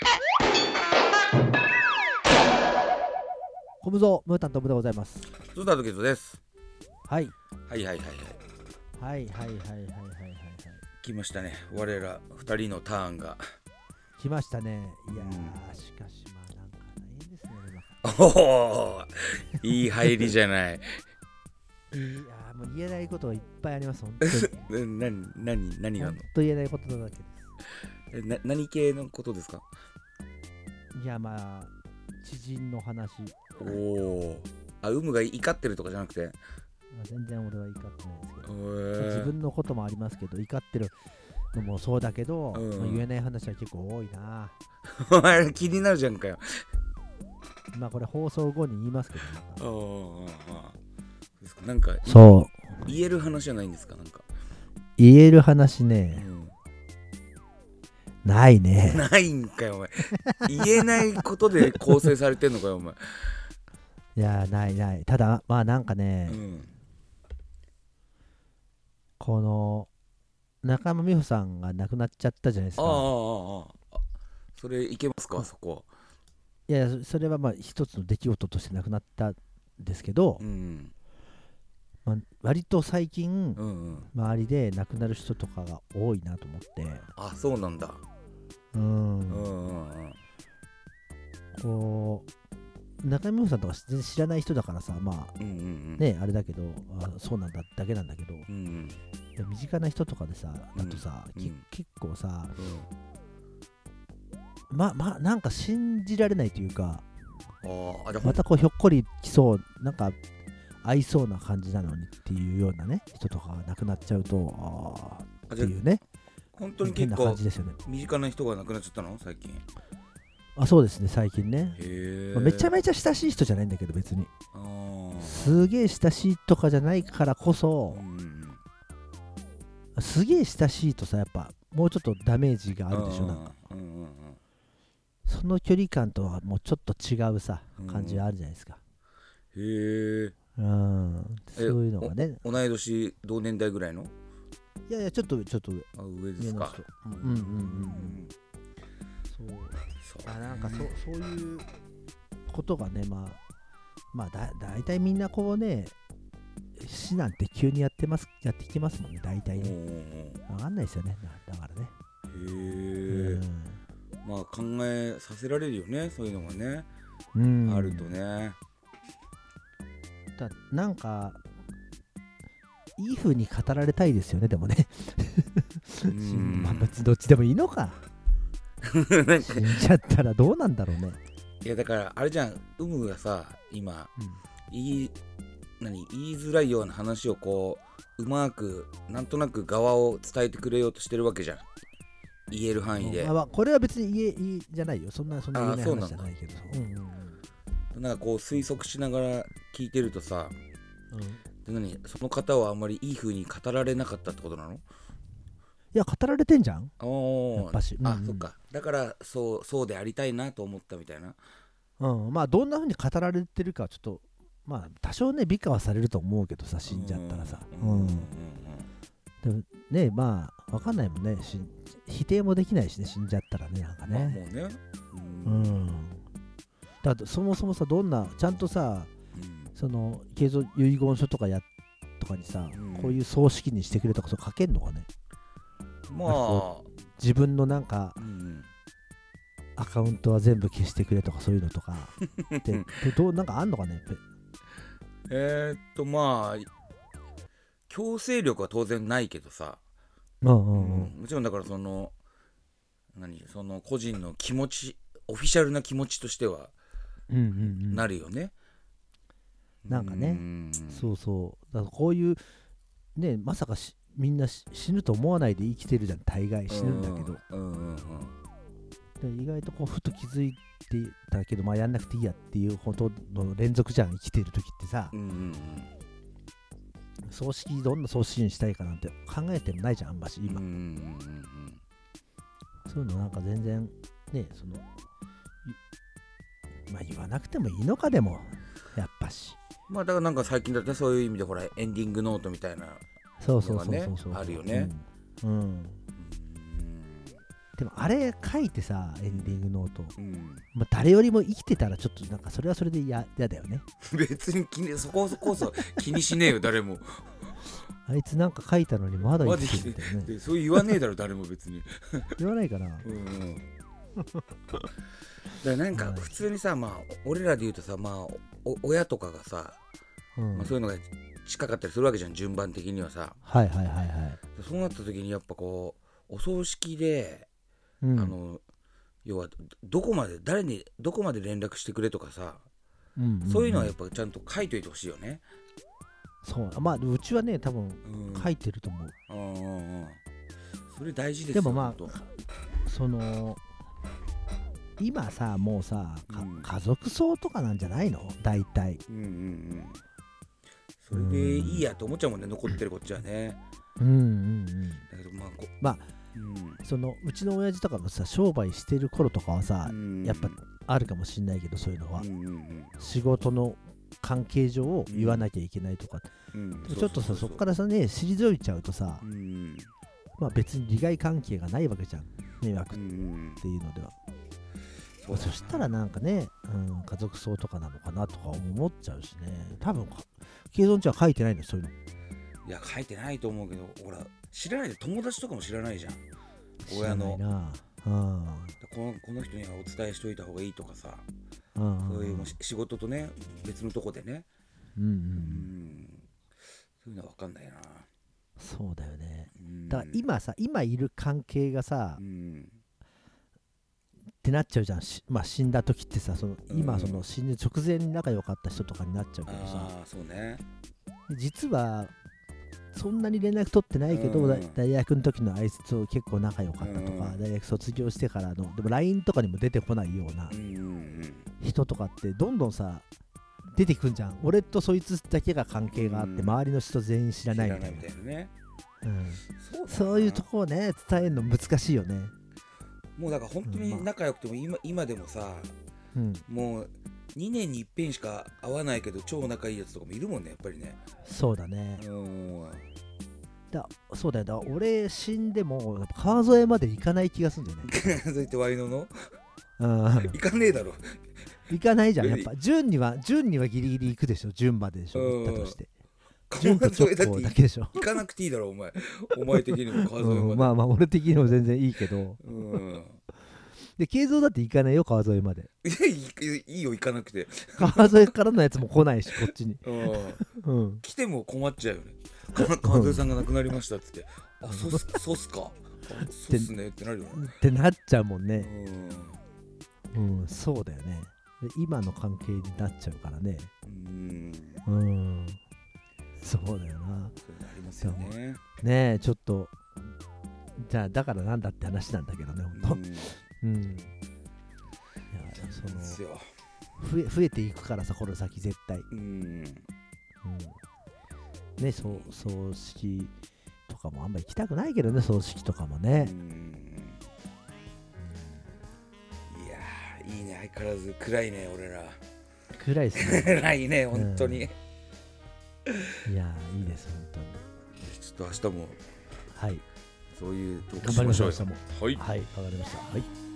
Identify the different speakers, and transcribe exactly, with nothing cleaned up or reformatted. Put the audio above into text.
Speaker 1: コムゾムータントムでございます。
Speaker 2: ゾタドケゾです。
Speaker 1: はい
Speaker 2: はいはいはい
Speaker 1: はいはいはいはいはいはいはい
Speaker 2: 来ましたね。我ら二人のターンが
Speaker 1: 来ましたね。いやー、
Speaker 2: うん、
Speaker 1: しかしまあなんか大変ですね。
Speaker 2: おおいい入りじゃない。
Speaker 1: いやーもう言えないことがいっぱいあります。本当に
Speaker 2: な何何があるの？
Speaker 1: 本当言えないことだらけです。
Speaker 2: えな何系のことですか？
Speaker 1: いやまあ知人の話。
Speaker 2: おお、あ、有無が怒ってるとかじゃなくて、
Speaker 1: 全然俺は怒ってないですけど、
Speaker 2: えー、
Speaker 1: 自分のこともありますけど、怒ってるのもそうだけど、
Speaker 2: うん
Speaker 1: まあ、言えない話は結構多いな。
Speaker 2: お前気になるじゃんかよ。
Speaker 1: まあこれ放送後に言いますけど、
Speaker 2: おー、なんか
Speaker 1: そう
Speaker 2: 言える話じゃないんですか？なんか
Speaker 1: 言える話ね、うん、ないね。
Speaker 2: ないんかよお前。言えないことで構成されてんのかよお前。
Speaker 1: いやないない。ただまあなんかね、うん、この中山美穂さんが亡くなっちゃったじゃないですか。
Speaker 2: ああああああ、それいけますか？そこ。
Speaker 1: いやそれはまあ一つの出来事として亡くなったんですけど、うんまあ、割と最近、うんうん、周りで亡くなる人とかが多いなと思って。
Speaker 2: あ、そうなんだ。うん、うんうんうん、
Speaker 1: こう中山美穂さんとか全然知らない人だからさ、まあ、うんうんうん、ねあれだけど、あそうなんだだけなんだけど、うんうん、で身近な人とかでさだとさ、うん、結構さ、うん、ままなんか信じられないというか、あまたこうひょっこり来そう、なんか合いそうな感じなのにっていうようなね人とかが亡くなっちゃうと、ああっていうね、
Speaker 2: 本当に結構身近な人が亡くなっちゃったの最近？
Speaker 1: あ、そうですね、最近ね。まあ、めちゃめちゃ親しい人じゃないんだけど、別にすげえ親しいとかじゃないからこそ、うん、すげえ親しいとさ、やっぱもうちょっとダメージがあるでしょ。なんか、うんうんうん、その距離感とはもうちょっと違うさ感じがあるじゃないですか。
Speaker 2: へえ、
Speaker 1: うん、そういうのがね。
Speaker 2: 同い年同年代ぐらいの？
Speaker 1: いやいや、ちょっとちょっと上。
Speaker 2: あ、上ですか。
Speaker 1: うんうんうんうん。そうあ、なんか そ, そういうことがね、まあまあだ大体みんなこうね、死なんて急にやってますやってきてますもんね、大体ね。わかんないですよね、だからね。
Speaker 2: へえ、うん、まあ考えさせられるよね、そういうのがね、うん、あるとね。
Speaker 1: だなんかいい風に語られたいですよね、でもね。まあ別にどっちでもいいのか。死んじゃったらどうなんだろうね。
Speaker 2: いやだからあれじゃん、有無がさ今、うん、言い何言いづらいような話をこううまくなんとなく側を伝えてくれようとしてるわけじゃん、言える範囲で。
Speaker 1: あ、これは別に言えいいじゃないよ、そんなそんな言えない話じゃないけど。うん
Speaker 2: うん、なんかこう推測しながら聞いてるとさ、うん、で何その方はあんまりいい風に語られなかったってことなの？
Speaker 1: いや語られてんじゃん。
Speaker 2: おやっぱし、うんうん、あ、そっか。だからそうそうでありたいなと思ったみたいな。
Speaker 1: うん、まあどんな風に語られてるかちょっとまあ多少ね美化はされると思うけどさ、死んじゃったらさ。うん。うん、でもね、まあわかんないもんね。否定もできないしね、死んじゃったらね、なんかね。まあ、もうね。うん。うん、だってそもそもさ、どんなちゃんとさ、うん、その継続遺言書とかやとかにさ、うん、こういう葬式にしてくれとかそう書けんのかね。まあ、自分のなんか、うん、アカウントは全部消してくれとかそういうのとかでどうなんかあんのかね。
Speaker 2: えー、っとまあ強制力は当然ないけどさ、
Speaker 1: うんうんうん、
Speaker 2: うん、もちろんだからその何その個人の気持ち、オフィシャルな気持ちとしては、うんうんうん、なるよね。
Speaker 1: なんかね、うん、そうそうだからこういうね、まさかしみんな死ぬと思わないで生きてるじゃん、大概死ぬんだけど、うんうんうん、で意外とこうふと気づいてたけど、まあやんなくていいやっていうほとんどの連続じゃん、生きてる時ってさ、うんうんうん、葬式どんな葬式にしたいかなんて考えてもないじゃん、あんまし今、うんうんうん、そういうのなんか全然ね、そのまあ言わなくてもいいのか、でもやっぱし
Speaker 2: まあだからなんか最近だったらそういう意味でほらエンディングノートみたいな
Speaker 1: そうそうそうそうそう
Speaker 2: あるよね。
Speaker 1: うん、うん、っでもあれ書いてさエンディングノート、
Speaker 2: うん
Speaker 1: まあ、誰よりも生きてたらちょっとなんかそれはそれで嫌だよね。
Speaker 2: 別に気にそこそこそ気にしねえよ誰も
Speaker 1: あいつなんか書いたのにまだ生きてるみたいなね。
Speaker 2: でそう言わねえだろ誰も別に
Speaker 1: 言わないかな。
Speaker 2: うんうん、だからなんか普通にさ、まあ俺らで言うとさ、まあお親とかがさ、うんまあ、そういうのが近かったりするわけじゃん順番的にはさ。
Speaker 1: はいはいはいはい。
Speaker 2: そうなった時にやっぱこうお葬式で、うん、あの要はどこまで誰にどこまで連絡してくれとかさ、うんうんうん、そういうのはやっぱちゃんと書いといてほしいよね。
Speaker 1: そうまあうちはね多分書いてると思う、
Speaker 2: うんうんうん、それ大事ですよ。
Speaker 1: でもまあその今さもうさ、うん、家族葬とかなんじゃないの大体、うんうんうん、
Speaker 2: それでいいやと思っちゃうもんね、うん、残ってるこっちはね。
Speaker 1: うんうんうん
Speaker 2: だけどまあこ
Speaker 1: まあ、うん、そのうちの親父とかがさ商売してる頃とかはさ、うんうん、やっぱあるかもしんないけどそういうのは、うんうんうん、仕事の関係上を言わなきゃいけないとか、うん、ちょっとさそこからさね退いちゃうとさ、うん、まあ別に利害関係がないわけじゃん迷惑っていうのでは、うん、そ, そしたらなんかね、うん、家族葬とかなのかなとか思っちゃうしね。多分慶三ちゃんは書いてないのそういうの。
Speaker 2: いや書いてないと思うけどほら知らないで友達とかも知らないじゃん親の。
Speaker 1: 知らないな、うん、
Speaker 2: この、この人にはお伝えしといた方がいいとかさ、うん、そういうも仕事とね別のとこでね、うんうんうん、そういうのは分かんないな。
Speaker 1: そうだよね、うん、だから今さ今いる関係がさ、うん、ってなっちゃうじゃん。まあ死んだ時ってさその今その死ぬ直前に仲良かった人とかになっちゃうけどさ、
Speaker 2: あそうね、
Speaker 1: 実はそんなに連絡取ってないけど、うん、大学の時のあいつと結構仲良かったとか、うん、大学卒業してからのでも ライン とかにも出てこないような人とかってどんどんさ出てくんじゃん。俺とそいつだけが関係があって、うん、周りの人全員知らないみたいな、
Speaker 2: ね
Speaker 1: うん、そう, そういうとこをね伝えるの難しいよね。
Speaker 2: もうだから本当に仲良くても 今,、今でもさ、うん、もうにねんに一遍しか会わないけど超仲いいやつとかもいるもんねやっぱりね。
Speaker 1: そうだね。うんだそうだよ。だ俺死んでも川添まで行かない気がするんだよね。
Speaker 2: そう言ってワイノの
Speaker 1: うん
Speaker 2: 行かねえだろ。
Speaker 1: 行かないじゃん。やっぱ順には順にはギリギリ行くでしょ。順まででしょ行ったとして。順と直行だけでしょ。
Speaker 2: 行かなくていいだろお前。お前的にも川添まで、
Speaker 1: うん、まあまあ俺的にも全然いいけど、うんで慶三だって行かないよ川添まで。
Speaker 2: いやいいよ行かなくて。
Speaker 1: 川添からのやつも来ないしこっちに、
Speaker 2: うん、来ても困っちゃうよね。川添さんが亡くなりましたっつって、うん、あそうそうっすかそうっすねってなるよね。
Speaker 1: ってなっちゃうもんね。うん、うん、そうだよね。今の関係になっちゃうからね。うんうんそうだよな。
Speaker 2: そうなりますよね。
Speaker 1: ねえちょっとじゃあだからなんだって話なんだけどね本当。うん、いやその増え、増えていくからさこの先絶対、うんうん、ねそう葬式とかもあんま行きたくないけどね葬式とかもね、うんうん、
Speaker 2: いやいいね相変わらず暗いね俺ら。
Speaker 1: 暗いっすね。
Speaker 2: 暗いね本当に、うん、い
Speaker 1: やいいです本当に。
Speaker 2: ちょっと明日も
Speaker 1: はい
Speaker 2: そういうトークしましょうよ。
Speaker 1: はい、はい、わかりました。はい。